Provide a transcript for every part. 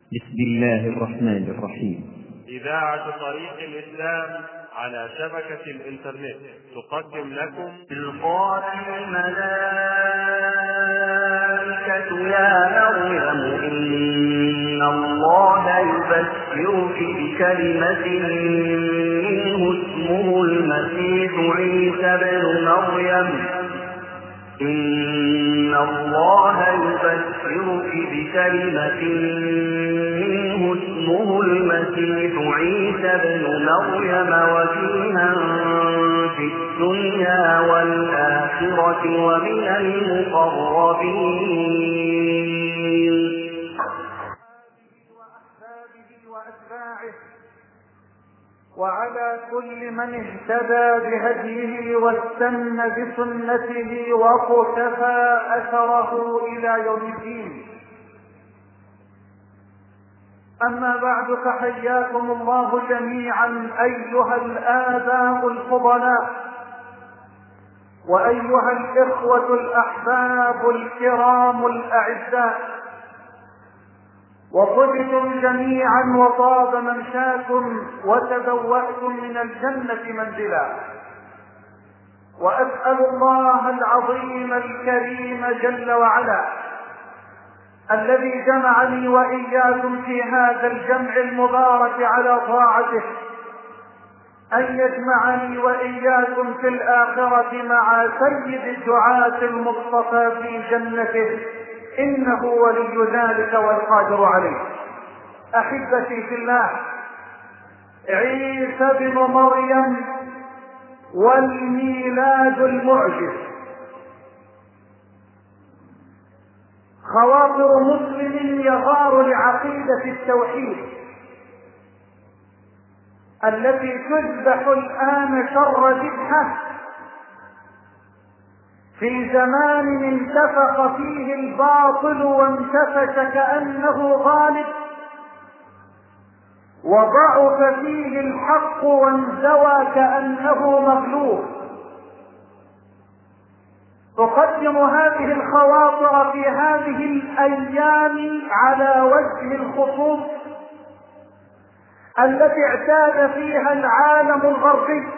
بسم الله الرحمن الرحيم. إذاعة طريق الإسلام على شبكة الإنترنت تقدم لكم قال الملائكة يا مريم إن الله يبشرك بكلمة منه اسمه المسيح عيسى بن مريم إن الله يبشرك بكلمة منه اسمه المسيح عيسى بن مريم وجيها في الدنيا والآخرة ومن المقربين. وأحبابه وأتباعه وعلى كل من اهتدى بهديه واستنى بسنته وقتفى أثره إلى يوم الدين. أما بعد، فحياكم الله جميعا أيها الآباء الفضلاء وأيها الإخوة الأحباب الكرام الأعزاء، وطبتم جميعا وطاب ممشاكم وتبوأتم من الجنة منزلا. وأسأل الله العظيم الكريم جل وعلا الذي جمعني وإياكم في هذا الجمع المبارك على طاعته أن يجمعني وإياكم في الآخرة مع سيد الدعاة المصطفى في جنته، إنه ولي ذلك والقادر عليه. أحبتي في الله، عيسى بن مريم والميلاد المعجز. خواطر مسلم يغار لعقيدة التوحيد التي تذبح الآن شر ذبحة في زمان انتفخ فيه الباطل وانتفش كأنه غالب، وضعف فيه الحق وانزوى كأنه مغلوب. تقدم هذه الخواطر في هذه الأيام على وجه الخصوص التي اعتاد فيها العالم الغربي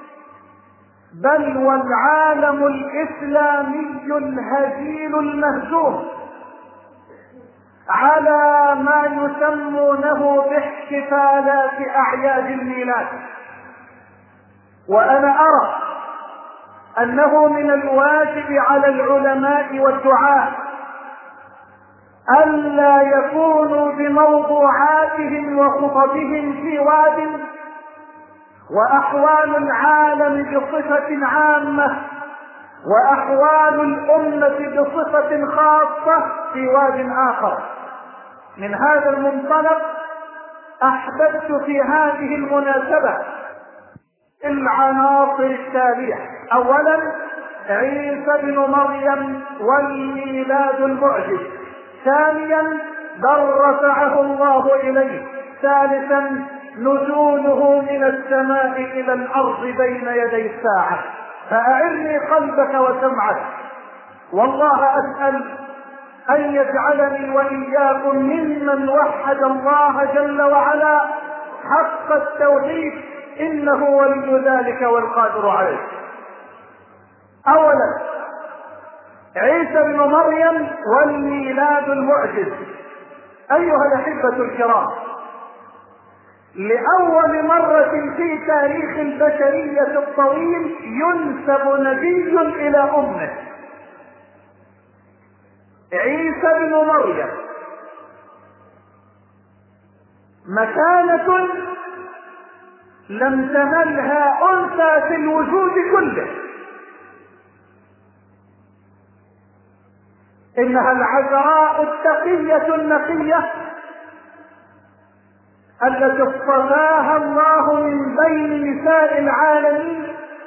بل والعالم الإسلامي الهزيل المهزوم على ما يسمونه باحتفالات أعياد الميلاد. وأنا أرى أنه من الواجب على العلماء والدعاة ألا يكونوا بموضوعاتهم وخطبهم في واد، وأحوال العالم بصفة عامة وأحوال الأمة بصفة خاصة في واد آخر. من هذا المنطلق أحببت في هذه المناسبة العناصر التالية: أولا، عيسى بن مريم والميلاد المعجز. ثانيا، بل رفعه الله إليه. ثالثا، نزوله من السماء إلى الأرض بين يدي الساعة. فأعرني قلبك وسمعك، والله أسأل أن يجعلني وإياكم ممن وحد الله جل وعلا حق التوحيد، إنه ولي ذلك والقادر عليه. أولا، عيسى بن مريم والميلاد المعجز. أيها الأحبة الكرام، لأول مرة في تاريخ البشرية الطويل ينسب نبي إلى أمه. عيسى بن مريم مكانة لم تنلها أنثى في الوجود كله. إنها العذراء التقية النقية التي اصطفاها الله من بين نساء العالمين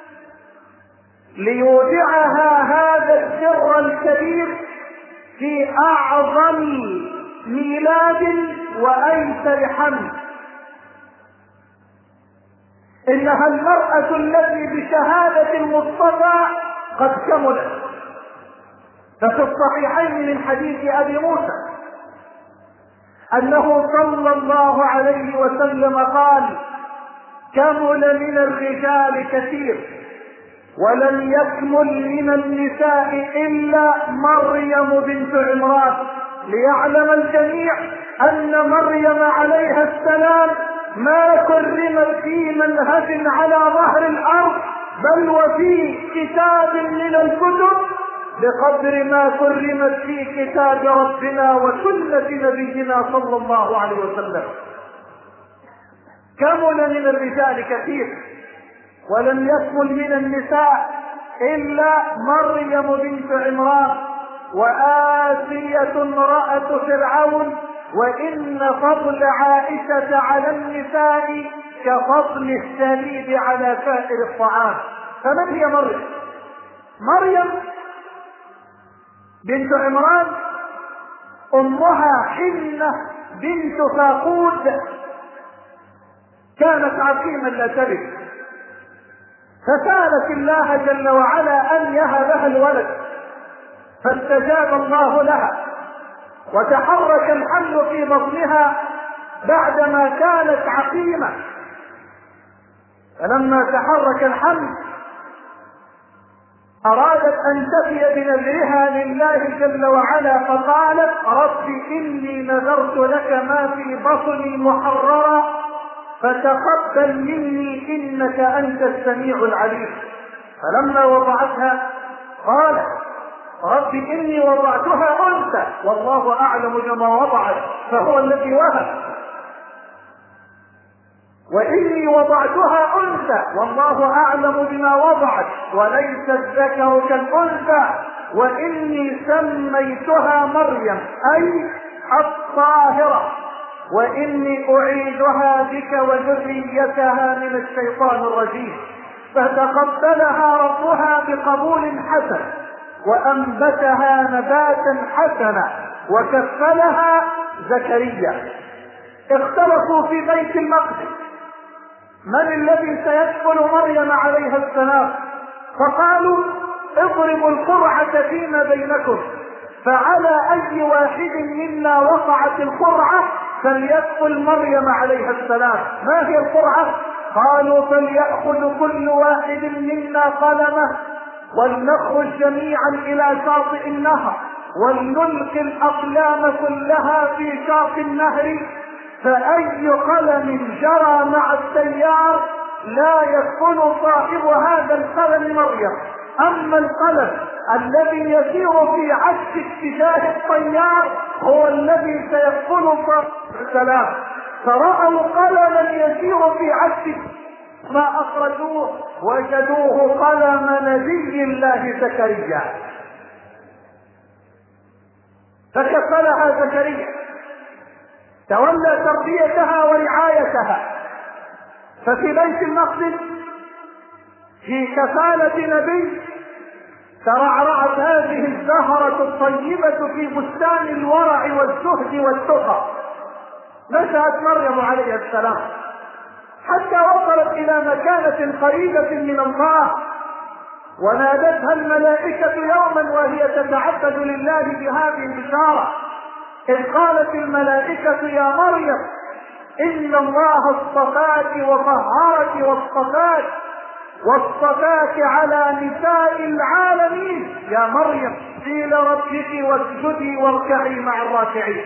ليودعها هذا السر الكبير في أعظم ميلاد وأيسر حمل. إنها المرأة التي بشهادة المصطفى قد كملت. ففي الصحيحين من حديث أبي موسى أنه صلى الله عليه وسلم قال: كمل من الرجال كثير ولم يكمل من النساء إلا مريم بنت عمران، ليعلم الجميع أن مريم عليها السلام ما كرمت في منهج على ظهر الأرض، بل وفي كتاب من الكتب بقدر ما كرمت في كتاب ربنا وسنة نبينا صلى الله عليه وسلم. كمل من الرجال كثير ولم يكمل من النساء إلا مريم بنت عمران وآسية امرأة فرعون، وإن فضل عائشة على النساء كفضل الثريد على سائر الطعام. فمن هي مريم؟ مريم بنت عمران أمها حنة بنت فاقود كانت عقيما لا تلد، فسألت الله جل وعلا أن يهبها الولد، فاستجاب الله لها وتحرك الحمل في بطنها بعدما كانت عقيمة. فلما تحرك الحمل أرادت أن تفي بنذرها لله جل وعلا، فقالت: رب إني نذرت لك ما في بطني محررا فتقبل مني إنك أنت السميع العليم. فلما وضعتها قالت: رب إني وضعتها أنثى والله أعلم بما وضعت فهو الذي وهب، وإني وضعتها أنثى والله أعلم بما وضعت وليس الذكر كالأنثى، وإني سميتها مريم أي الطاهرة، وإني أعيذها بك وذريتها من الشيطان الرجيم. فتقبلها ربها بقبول حسن وأنبتها نباتا حسنا وكفلها زكريا. اختلفوا في بيت المقدس من الذي سيكفل مريم عليها السلام، فقالوا: اضربوا القرعة فيما بينكم، فعلى أي واحد منا وقعت القرعة فليكفل مريم عليها السلام. ما هي القرعة؟ قالوا: فليأخذ كل واحد منا قلمه ولنخرج جميعا إلى شاطئ النهر ولنلقي الأقلام كلها في شاطئ النهر، فأي قلم جرى مع التيار لا يكفل صاحب هذا القلم مريم. أما القلم الذي يسير في عكس اتجاه التيار هو الذي سيكفل صاحب السلام. فرأوا قلما يسير في عكس ما أخرجوه وجدوه قلم نبي الله زكريا، فكفلها زكريا، تولى تربيتها ورعايتها. ففي بيت المقدس في كفالة نبي ترعرعت هذه الزهرة الطيبة في بستان الورع والزهد والتقى. نشأت مريم عليه السلام حتى وصلت إلى مكانة قريبة من الله، ونادتها الملائكة يوما وهي تتعبد لله بهذه البشارة، إذ قالت الملائكة: يا مريم إن الله اصطفاك وطهرك واصطفاك على نساء العالمين، يا مريم قيل ربك واسجدي واركعي مع الراكعين.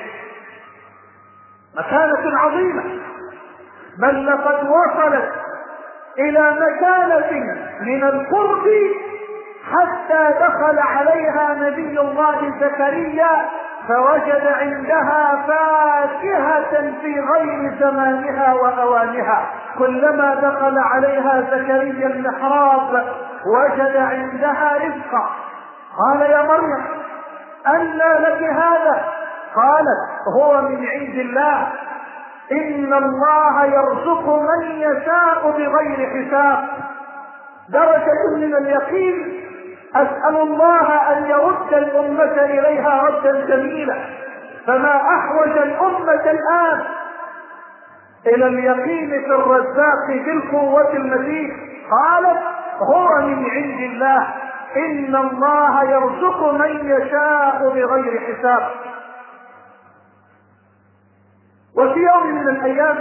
مكانة عظيمة، بل لقد وصلت إلى مكانة من القرب حتى دخل عليها نبي الله زكريا فوجد عندها فاكهة في غير زمانها وأوانها. كلما دخل عليها زكريا المحراب وجد عندها رزقا. قال: يا مريم أنى لك هذا؟ قالت: هو من عند الله، إن الله يرزق من يشاء بغير حساب. درجة من اليقين أسأل الله أن يرد الأمة إليها ردا جميلا، فما أحوج الأمة الآن إلى اليقين في الرزاق بالقوة المزيد. قالت: هو من عند الله، إن الله يرزق من يشاء بغير حساب. وفي يوم من الأيام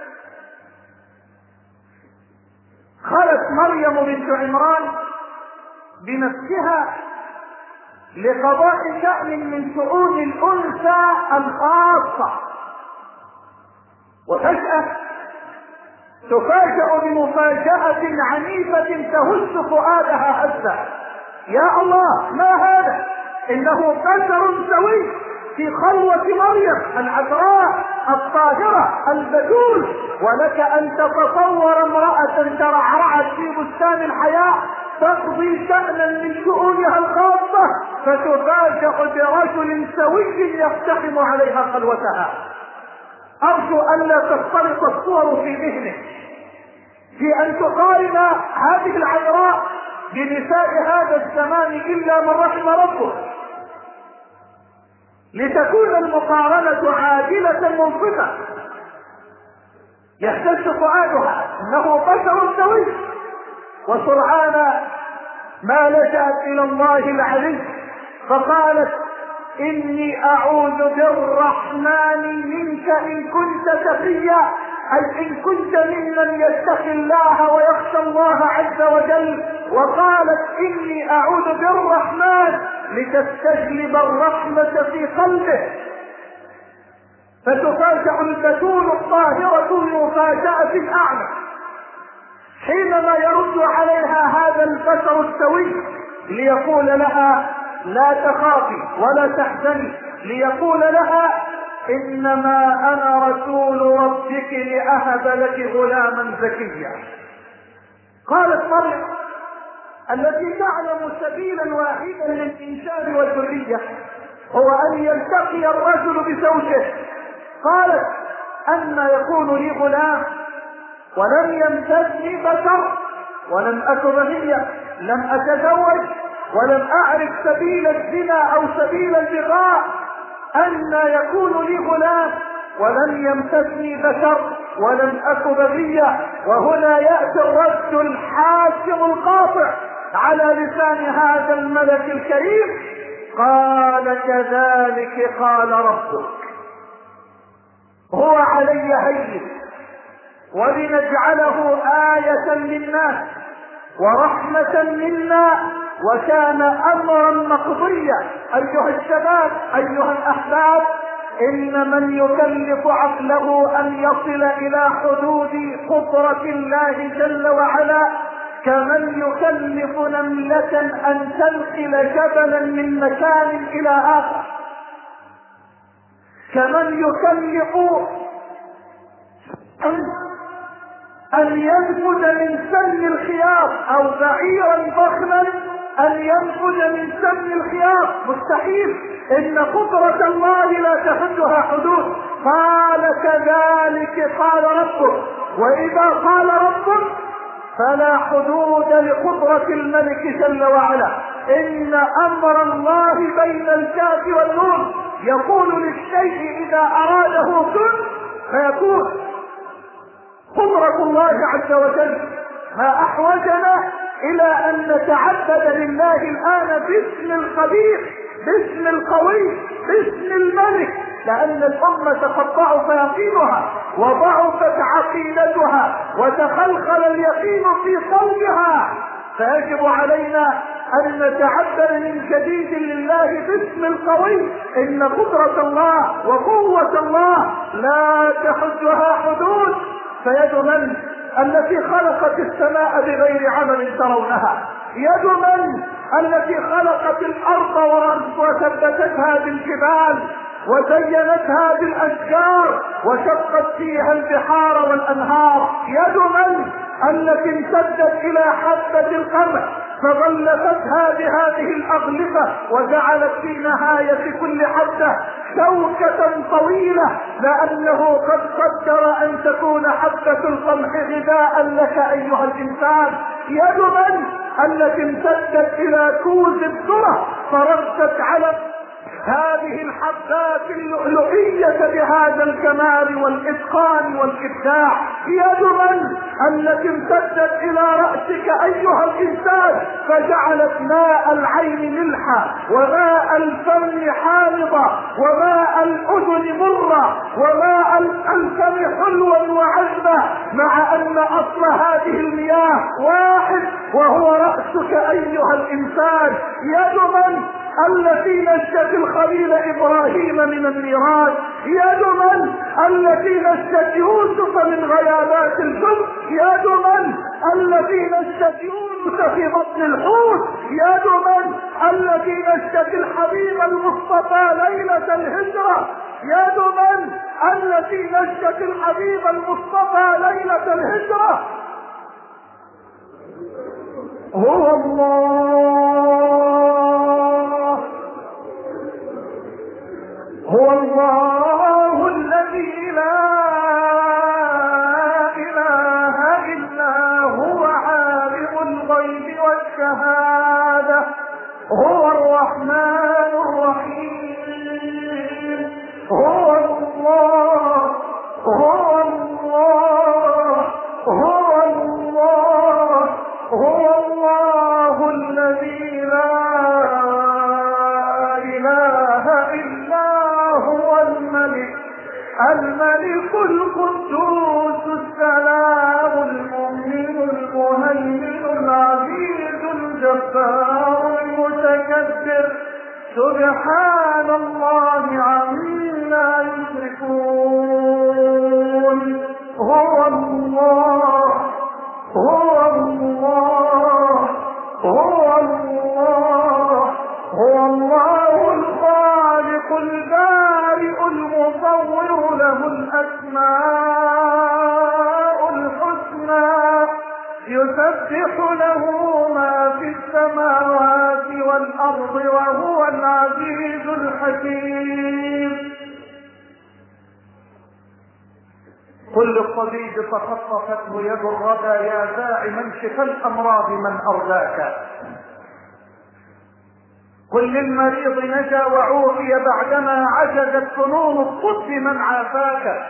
خلت مريم بنت عمران بنفسها لقضاء شأن من شؤون الأنثى الخاصة، وفجأة تفاجأ بمفاجأة عنيفة تهز فؤادها هزة. يا الله، ما هذا؟ إنه بشر سوي في خلوة مريم العذراء الطاهرة البتول، ولك أن تتصور امرأة ترعرعت في بستان الحياة تقضي شأنا من شؤونها الخاصة فتفاجأ برجل سوي يقتحم عليها خلوتها. أرجو أن لا تختلط الصور في ذهنك في أن تقارن هذه العذراء بنساء هذا الزمان إلا من رحم ربه، لتكون المقارنة عادلة منصفة. يحتج فؤادها انه بشر سوي، وسرعان ما لجأت الى الله العلي فقالت: اني اعوذ بالرحمن منك ان كنت تقيا، اي ان كنت ممن يتقي الله ويخشى الله عز وجل. وقالت: اني اعوذ بالرحمن لتستجلب الرحمة في قلبه. فتفاجأ البتول الطاهرة بمفاجأة أعلى حينما يرد عليها هذا البشر السوي ليقول لها: لا تخافي ولا تحزني، ليقول لها: إنما أنا رسول ربك لأهب لك غلاما زكيا. قالت مريم التي تعلم سبيلا واحدا للإنسان والذرية هو أن يلتقي الرجل بزوجه، قالت: أن يكون لي غلام ولم يمسسني بشر ولم أك بغيا، لم أتزوج ولم أعرف سبيل الزنا أو سبيل البغاء، أن يكون لي غلام ولم يمسسني بشر ولم أك بغيا. وهنا يأتي الرد الحاسم القاطع على لسان هذا الملك الكريم: قال: كذلك قال ربك هو علي هين ولنجعله آية للناس ورحمة منا وكان أمرا مقضيا. أيها الشباب، أيها الأحباب، إن من يكلف عقله أن يصل إلى حدود قدرة الله جل وعلا كمن يكلف نملة أن تنقل جبلا من مكان إلى آخر، كمن يكلف أن ينفذ من سن الخياط أو بعيرا ضخما أن ينفذ من سن الخياط. مستحيل، إن قدرة الله لا تحدها حدود. قال: كذلك قال ربك. وإذا قال ربك فلا حدود لقدرة الملك جل وعلا. إن أمر الله بين الكاف والنون، يقول للشيء إذا أراده كن فيكون. قدرة الله عز وجل ما أحوجنا إلى أن نتعبد لله الآن باسم القدير، باسم القوي، باسم الملك، لأن الأمة قد ضعف يقينها وضعفت عقيدتها وتخلخل اليقين في قلبها، فيجب علينا أن نتعبد من جديد لله باسم القوي. إن قدرة الله وقوة الله لا تحدها حدود. فيد من التي خلقت السماء بغير عمل ترونها؟ يد من التي خلقت الأرض وثبتتها بالجبال وزينتها بالأشجار وشقت فيها البحار والأنهار؟ يد من التي امتدت إلى حبة القمح فغلفتها بهذه الأغلفة وجعلت في نهاية كل حبة شوكة طويلة لأنه قد قدر أن تكون حبة القمح غذاء لك أيها الإنسان؟ يد من التي امتدت إلى كوز الذرة فردت على هذه الحبات اللؤلؤية بهذا الجمال والإتقان والإبداع يد من التي امتدت إلى رأسك أيها الإنسان فجعلت ماء العين ملحا وماء الفم حامضا وماء الأذن مرا وماء الفم حلوا وعذبا، مع أن أصل هذه المياه واحد وهو رأسك أيها الإنسان. يد من التي نشت الخليل إبراهيم من النيران، يد من التي نشت يوسف من غيابات الجب، يد من التي نشت يونس في بطن الحوت، يد من التي نشت الحبيب المصطفى ليلة الهجرة، يد من التي نشت الحبيب المصطفى ليلة الهجرة. هو الله، هو الله الذي لا إله إلا هو عالم الغيب والشهادة، هو الرحمن الرحيم، هو الله، هو الله، هو الله، هو الله الذي لا إله إلا هو الملك القدوس السلام المؤمن المهيمن العزيز الجبار المتكبر، سبحان الله عما يشركون. هو الله، هو الله، هو الله، هو الله الخالق البارئ المصور، له الأسماء الحسنى، يسبح له ما في السماوات والأرض وهو العزيز الحكيم. كل الصديد فخطفته يد الردى يا زاعما شفى الأمراض من أرضاك، كل المريض نجا وعوفي بعدما عجزت فنون الطب من عافاك،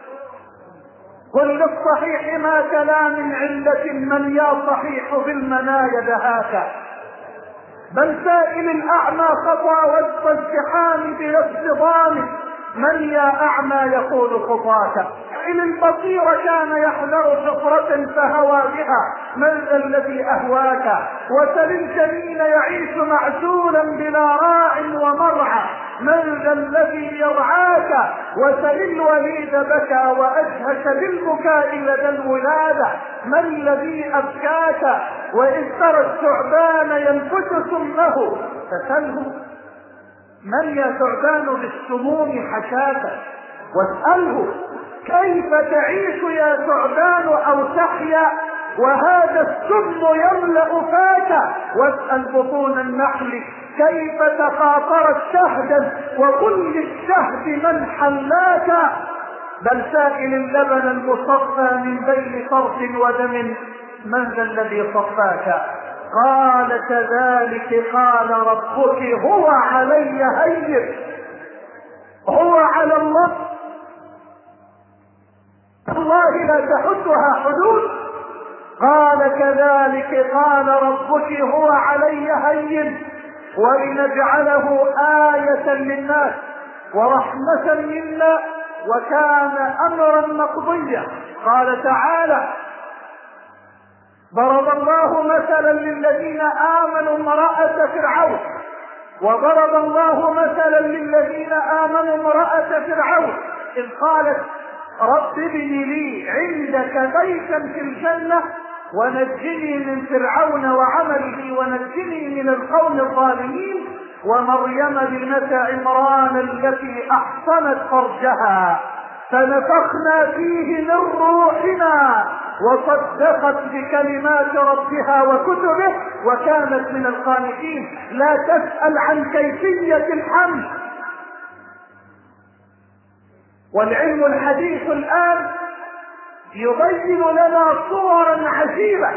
كل الصحيح ما كلا من علة من يا صحيح بالمنايا دهاك، بل سائل الأعمى خطى وسط الزحام باصطدام من يا أعمى يقول خطاك، إن البصير كان يحذر حفرة فهوى بها من ذا الذي أهواك، وسل الجنين يعيش معزولا بلا راع ومرعى من ذا الذي يرعاك، وسل الوليد بكى وأجهش بالبكاء لدى الولادة من الذي أبكاك، وإذ ترى الثعبان ينفث سمه فسله من يا ثعبان بالسموم حشاك، واسأله كيف تعيش يا ثعبان أو تحيا وهذا السم يملأ فاك، واسأل بطون النحل كيف تخاطرت شهدا وقل للشهد من حلاك، بل سائل اللبن المصفى من بين فرث ودم من ذا الذي صفاك، قال كذلك قال ربك هو علي هين، هو على الله لا تحدها حدود، قال كذلك قال ربك هو علي هين ولنجعله آية للناس ورحمة منا وكان أمرا مقضيا. قال تعالى ضرب الله مثلا للذين آمنوا امرأة فرعون، وضرب الله مثلا للذين آمنوا امرأة فرعون إذ قالت رب ابن لي عندك بيتا في الجنة ونجني من فرعون وعمله ونجني من القوم الظالمين، ومريم ابنة عمران التي أحصنت فرجها فنفخنا فيه من روحنا وصدقت بكلمات ربها وكتبه وكانت من القانتين. لا تسأل عن كيفية الحمد. والعلم الحديث الآن يبين لنا صورا عجيبة،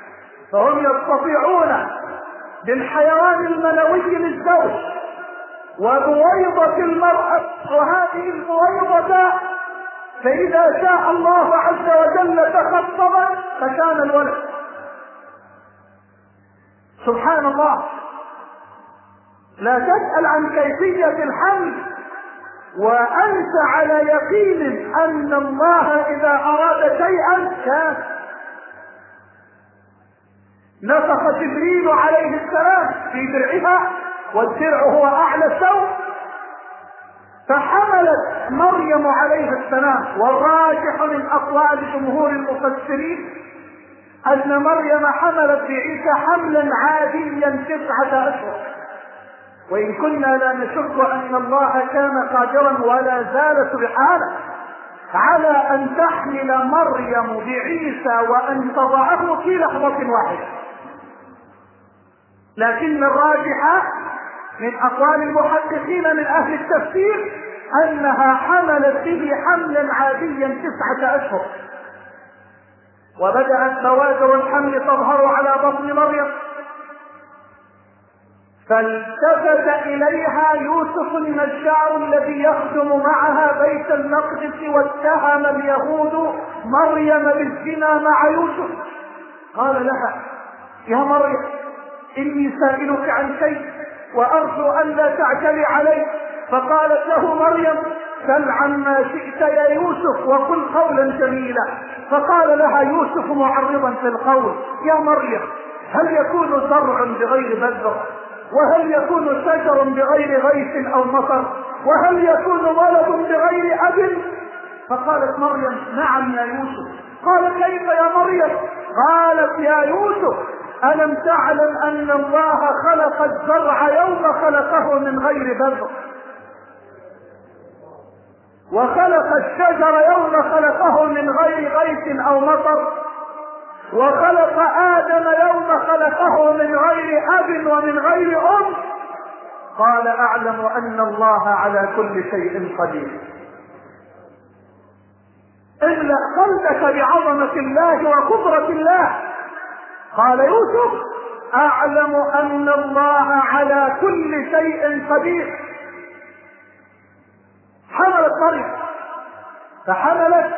فهم يستطيعون بالحيوان المنوي للزوج وبويضة المرأة، وهذه البويضة فإذا شاء الله عز وجل تخطبت فكان الولد. سبحان الله. لا تسأل عن كيفية الحمل وأنت على يقين أن الله إذا أراد شيئا كان. نفخ جبريل عليه السلام في درعها، والدرع هو أعلى الثوب، فحملت مريم عليه السلام. والراجح من أقوال جمهور المفسرين أن مريم حملت بعيسى حملا عاديا 9 أشهر، وإن كنا لا نشك أن الله كان قادرا ولا زال سبحانه على أن تحمل مريم بعيسى وأن تضعه في لحظة واحدة. لكن الراجح من أقوال المحققين من أهل التفسير أنها حملت به حملا عاديا 9 أشهر، وبدأت بوادر الحمل تظهر على بطن مريم، فالتفت إليها يوسف النجار الذي يخدم معها بيت المقدس، واتهم اليهود مريم بالزنا مع يوسف. قال لها: يا مريم إني سائلك عن شيء وأرجو أن لا تعجلي عليه. فقالت له مريم: سل عما شئت يا يوسف وقل قولا جميلا. فقال لها يوسف معرضا في القول: يا مريم هل يكون زرع بغير بذر؟ وهل يكون شجر بغير غيث أو مطر؟ وهل يكون ولد بغير أب؟ فقالت مريم: نعم يا يوسف. قال: كيف يا مريم؟ قالت: يا يوسف ألم تعلم أن الله خلق الزرع يوم خلقه من غير بذر، وخلق الشجر يوم خلقه من غير غيث أو مطر، وخلق آدم يوم خلقه من غير أب ومن غير أم؟ قال: أعلم أن الله على كل شيء قدير. املأ قلبك بعظمة الله وقدرة الله. قال يوسف: أعلم أن الله على كل شيء قدير. حملت مريم، فحملت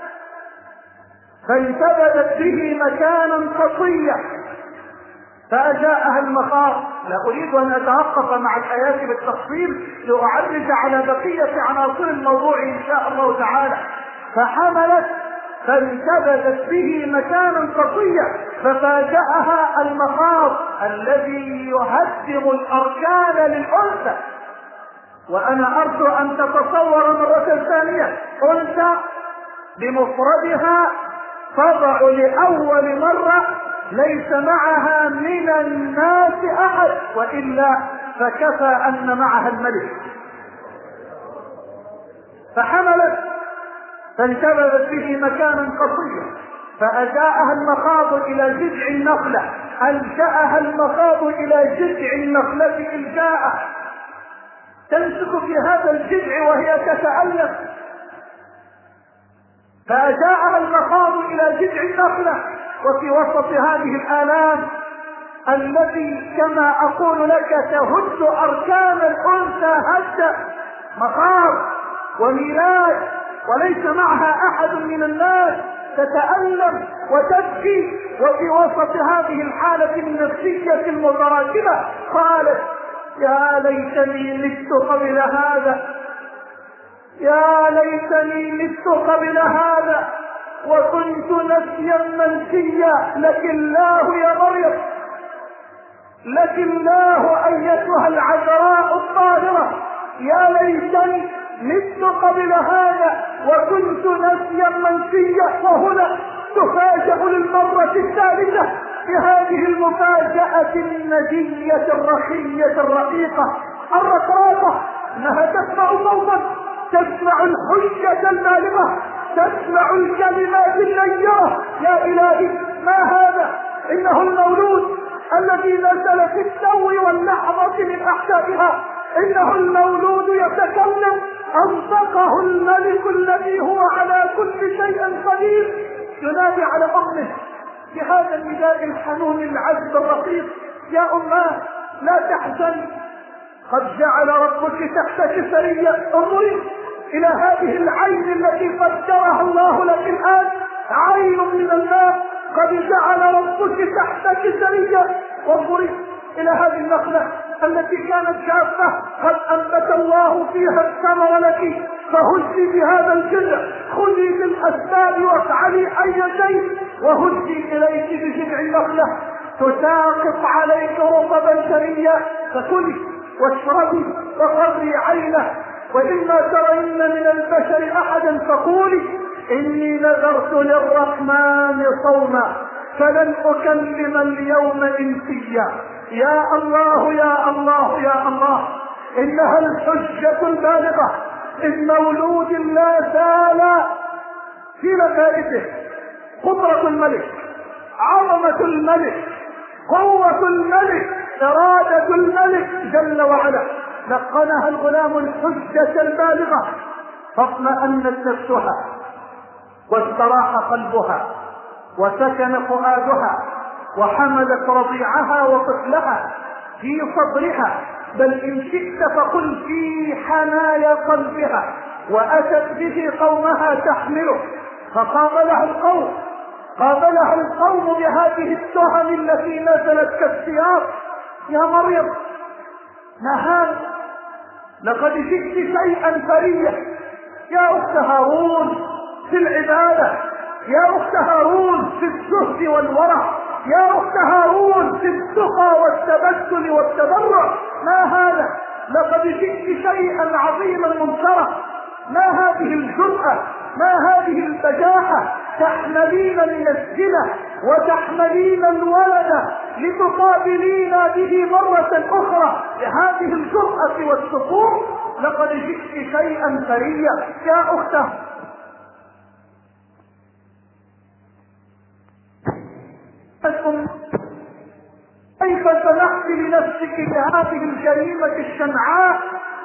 فانتبذت به مكانا قصيا، فأجاءها المخاض. لا أريد أن أتوقف مع الآيات بالتفصيل لأعرج على بقية عناصر الموضوع إن شاء الله تعالى. فحملت فانتبذت به مكانا قصيا، ففاجأها المخاض الذي يهدم الأركان للأنثى. وأنا أرجو أن تتصور مرة ثانية أنثى بمفردها تضع لأول مرة ليس معها من الناس أحد، وإلا فكفى أن معها الملك. فحملت فانتبذت به مكانا قصيا، فأجاءها المخاض إلى جذع النخلة، ألجأها المخاض إلى جذع النخلة إلجاء، تمسك في هذا الجذع وهي تتألم. فأجاءها المخاض إلى جذع النخلة، وفي وسط هذه الآلام التي كما أقول لك تهد أركان الأنثى هد مخاض وميلاد، وليس معها أحد من الناس، تتألم وتبكي. وفي وسط هذه الحالة النفسية المتراكمة قالت: يا ليتني مت قبل هذا، يا ليتني مت قبل هذا وكنت نسيا منسيا. لك الله يا مريم، لك الله أيتها العذراء الطاهرة، يا ليتني مت قبل هذا وكنت نسيا منسيا. وهنا تفاجأ للمرة الثالثة بهذه المفاجأة النجية الرخية الرقيقة الرقراقة، انها تسمع صوتا، تسمع الحجة البالغة، تسمع الكلمات النيرة. يا إلهي ما هذا؟ إنه المولود الذي نزل في التو واللحظة من أحشائها، إنه المولود يتكلم، أنطقه الملك الذي هو على كل شيء قدير، ينادي على أمه بهذا النداء الحنون العذب الرقيق: يا أماه لا تحزن، قد جعل ربك تحتك سريا. انظري إلى هذه العين التي قدرها الله لك الآن، عين من الماء قد جعل ربك تحتك سريا. وانظري إلى هذه النخلة التي كانت جافة قد أنبت الله فيها الثمر لك، فهزي بهذا الجذع، خذي بالأسباب وافعلي أي شيء، وهزي إليك بجذع النخلة تساقط عليك رطبا سريا، فكلي واشربي وقري عينه. وإما ترين من البشر أحدا فقولي إني نذرت للرحمن صوما فلن أكلم اليوم إنسيا. يا الله يا الله يا الله، إنها الحجة البالغة إن مولود لا زال في نتائجه قدرة الملك، عظمة الملك، قوة الملك، إرادة الملك جل وعلا. لقنها الغلام الحجة البالغة فاطمأنت نفسها واستراح قلبها وسكن فؤادها، وحملت رضيعها وطفلها في صدرها، بل إن شئت فقل في حنايا قلبها، وأتت به قومها تحمله. فقابلها القوم بهذه التهم التي نزلت كالسياط. يا مريم ما هذا؟ لقد جئت شيئا فريا. يا أخت هارون في العبادة، يا أخت هارون في الزهد والورع، يا أخت هارون في التقى والتبتل والتبرع. ما هذا؟ لقد جئت شيئا عظيما منكرا. ما هذه الجرأة؟ ما هذه البجاحة؟ تحملين من الزنا وتحملين الولد لتقابلين به مرة أخرى بهذه الجرأة والسفور. لقد جئت شيئا فريا. يا أخته كيف سمحت لنفسك بهذه الجريمة الشنعاء؟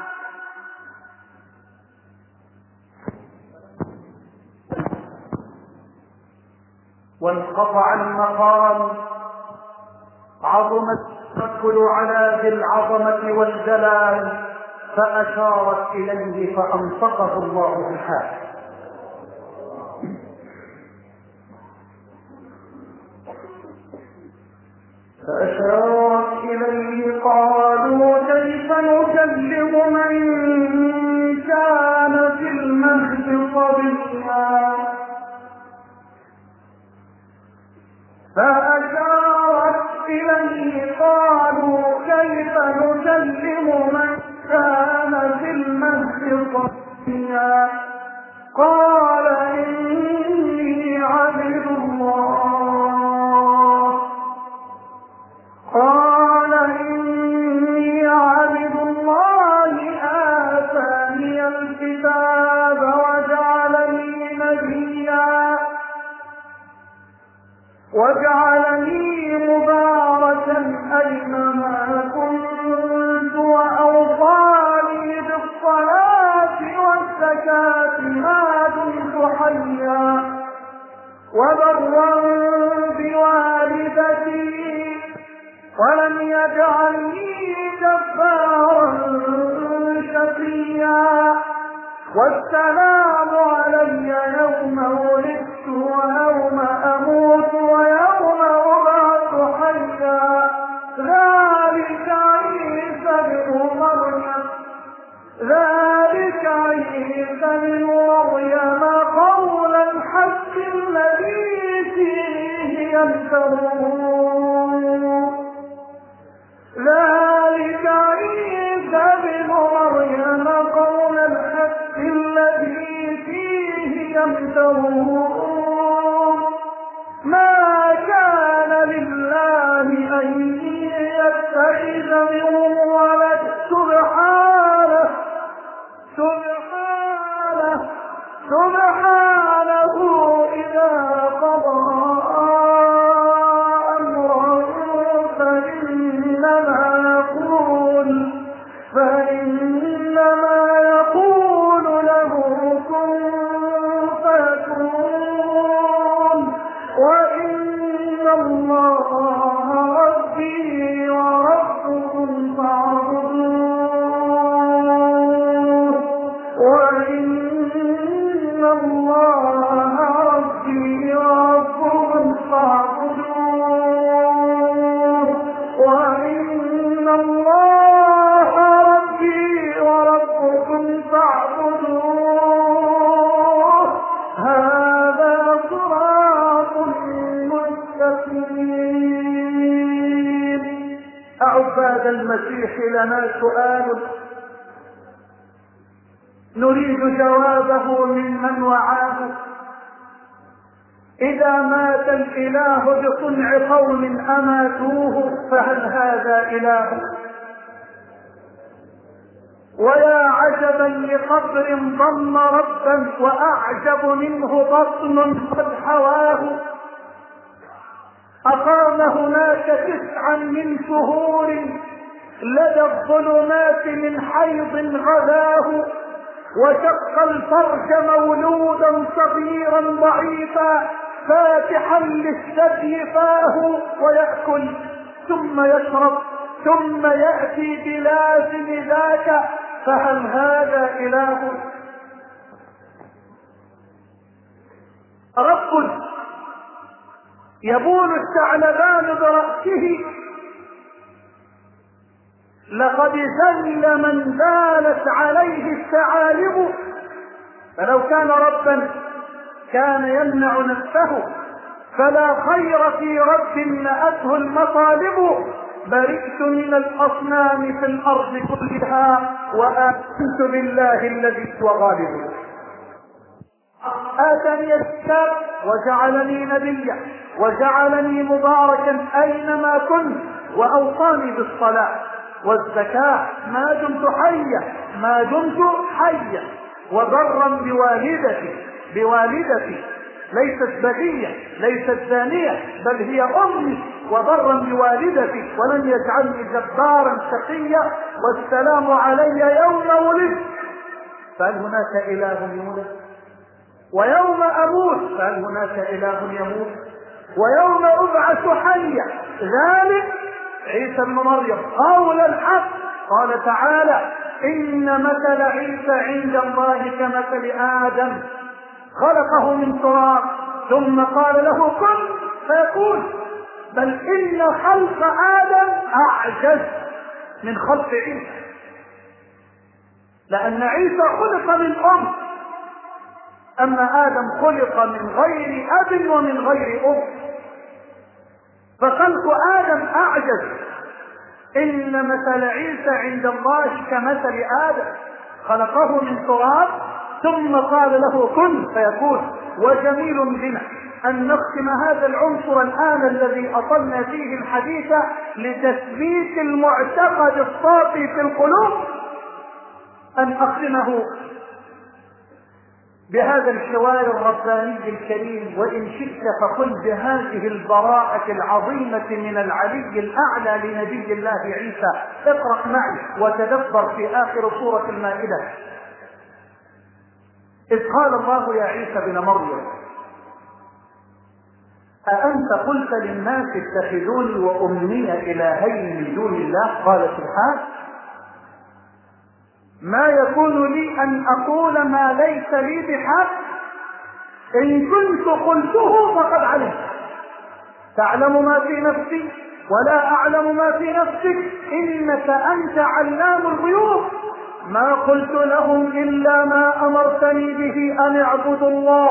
وانقطع المقام. عظمت التوكل على ذي العظمة والجلال، فأشارت إليه فأنطقه الله بحال. فأشارت إليه قالوا كيف نكلم من كان في المهد صبيا. فأشارت إليه قالوا كيف نكلم من كان في المهد صبيا. قال إني عبد الله. قال إني عبد الله آتاني الكتاب وجعلني نبيا وجعلني مباركا أينما كنت وأوصاني بالصلاة والزكاة ما دمت حيا وبرا بوالدتي ولم يجعلني جبارا شقيا. والسلام علي يوم ولدت ويوم أموت ويوم أبعث حيا. ذلك عيسى بن مريم قول الحق الذي فيه يمترون. ذلك عيسى بن مريم قول الحق الذي فيه يمترون. ما كان لله أن يتخذ من ولد سبحانه إذا قضى أمرا فإنما يقول له كن فيكون. وإن الله ربي وربكم فاعبدون. عباد المسيح لنا سؤال نريد جوابه ممن وعاه. إذا مات الإله بصنع قوم أماتوه فهل هذا إله؟ ويا عجبا لقبر ضم ربا وأعجب منه بطن قد حواه. أقام هناك 9 من شهور لدى الظلمات من حيض غذاه، وشق الفرج مولودا صغيرا ضعيفا فاتحا للثدي فاه، ويأكل ثم يشرب ثم يأتي بلازم ذاك فهل هذا إله؟ رب يبول الثعلبان برأسه لقد ذل من بالت عليه الثعالب. فلو كان ربا كان يمنع نفسه، فلا خير في رب نأته المطالب. برئت من الأصنام في الأرض كلها وآمنت بالله الذي هو غالب. آتاني الكتاب وجعلني نبيا وجعلني مباركا أينما كنت وأوصاني بالصلاة والزكاة ما دمت حيا وبرا بوالدتي ليست بغية ليست زانية بل هي أمي، وبرا بوالدتي ولن يجعلني جبارا شقيا، والسلام علي يوم ولدت. فهل هناك إله يولد؟ ويوم أموت فهل هناك إله يموت؟ ويوم أبعث حيا ذلك عيسى ابن مريم قول الحق. قال تعالى إن مثل عيسى عند الله كمثل آدم خلقه من تراب ثم قال له كن فيكون. بل إن خلق آدم أعجز من خلق عيسى، لأن عيسى خلق من أم، أما آدم خلق من غير أب ومن غير أم، فخلق آدم أعجز. إن مثل عيسى عند الله كمثل آدم خلقه من تراب ثم قال له كن فيكون. وجميل بنا أن نختم هذا العنصر الآن الذي أطلنا فيه الحديث لتثبيت المعتقد الصافي في القلوب، أن أختمه بهذا الحوار الرباني الكريم. وإن شئت فقل بهذه البراءة العظيمة من العلي الأعلى لنبي الله عيسى. اقرأ معي وتدبر في آخر سورة المائدة إذ قال الله يا عيسى ابن مريم أأنت قلت للناس اتخذوني وأمي إلهين من دون الله؟ قال سبحانه ما يكون لي أن أقول ما ليس لي بحق، إن كنت قلته فقد علمت، تعلم ما في نفسي ولا أعلم ما في نفسك إنك أنت علام الغيوب. ما قلت لهم إلا ما أمرتني به أن اعبدوا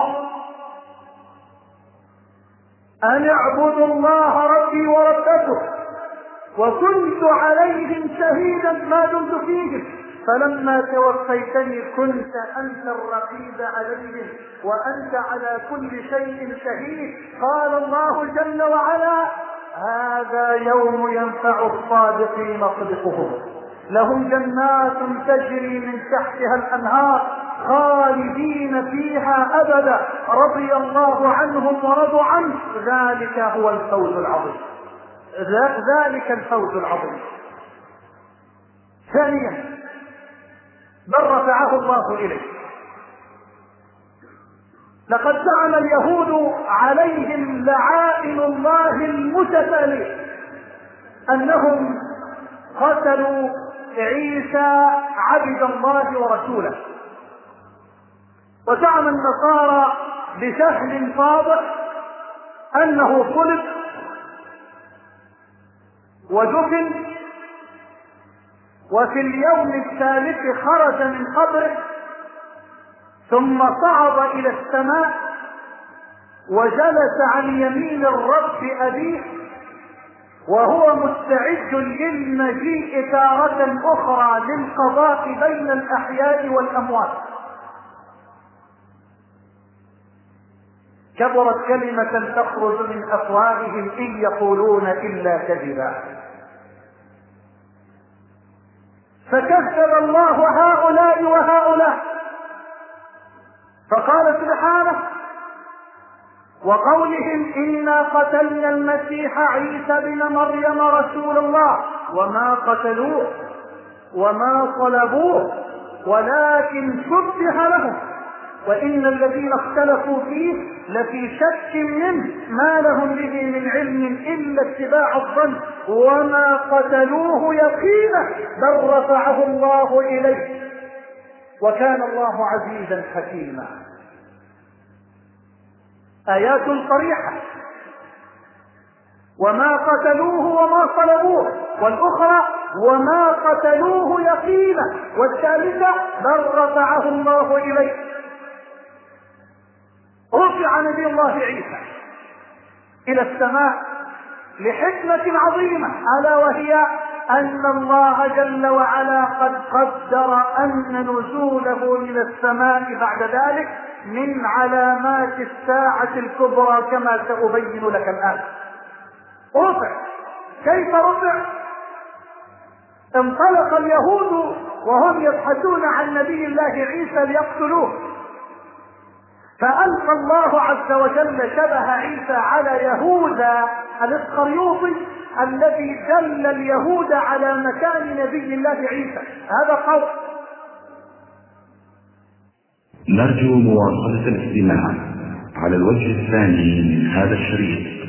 الله ربي وربكم، وكنت عليهم شهيدا ما دمت فيهم، فلما توفيتني كنت أنت الرقيب عليهم وأنت على كل شيء شهيد. قال الله جل وعلا هذا يوم ينفع الصادقين صدقهم، لهم جنات تجري من تحتها الأنهار خالدين فيها أبدا رضي الله عنهم ورضوا عنه ذلك هو الفوز العظيم. ذلك الفوز العظيم. ثانيا بل رفعه الله إليه. لقد زعم اليهود عليهم لعائن الله المتتالية أنهم قتلوا عيسى عبد الله ورسوله، وزعم النصارى بسهل فاضح أنه صلب ودفن، وفي اليوم الثالث خرج من قبره ثم صعد إلى السماء وجلس عن يمين الرب أبيه، وهو مستعد للمجيء تارة أخرى للقضاء بين الأحياء والأموات. كبرت كلمة تخرج من أفواههم إن يقولون إلا كذبا. فكذب الله هؤلاء وهؤلاء، فقال سبحانه: وقولهم إنا قتلنا المسيح عيسى بن مريم رسول الله وما قتلوه وما صلبوه ولكن شبه لهم وإن الذين اختلفوا فيه لفي شك منه ما لهم به من علم إلا اتباع الظن وما قتلوه يقينا بل رفعه الله إليه وكان الله عزيزا حكيما. آيات صريحة. وما قتلوه وما صلبوه، والأخرى وما قتلوه يقينا، والثالثة بل رفعه الله إليه. رفع نبي الله عيسى إلى السماء لحكمة عظيمة، ألا وهي أن الله جل وعلا قد قدر أن نزوله من السماء بعد ذلك من علامات الساعة الكبرى كما سأبين لك الآن. رفع. كيف رفع؟ انطلق اليهود وهم يبحثون عن نبي الله عيسى ليقتلوه، فألقى الله عز وجل شبه عيسى على يهوذا الإسخريوطي الذي دل اليهود على مكان نبي الله عيسى. هذا قول. نرجو مواصلة الاستماع على الوجه الثاني من هذا الشريط.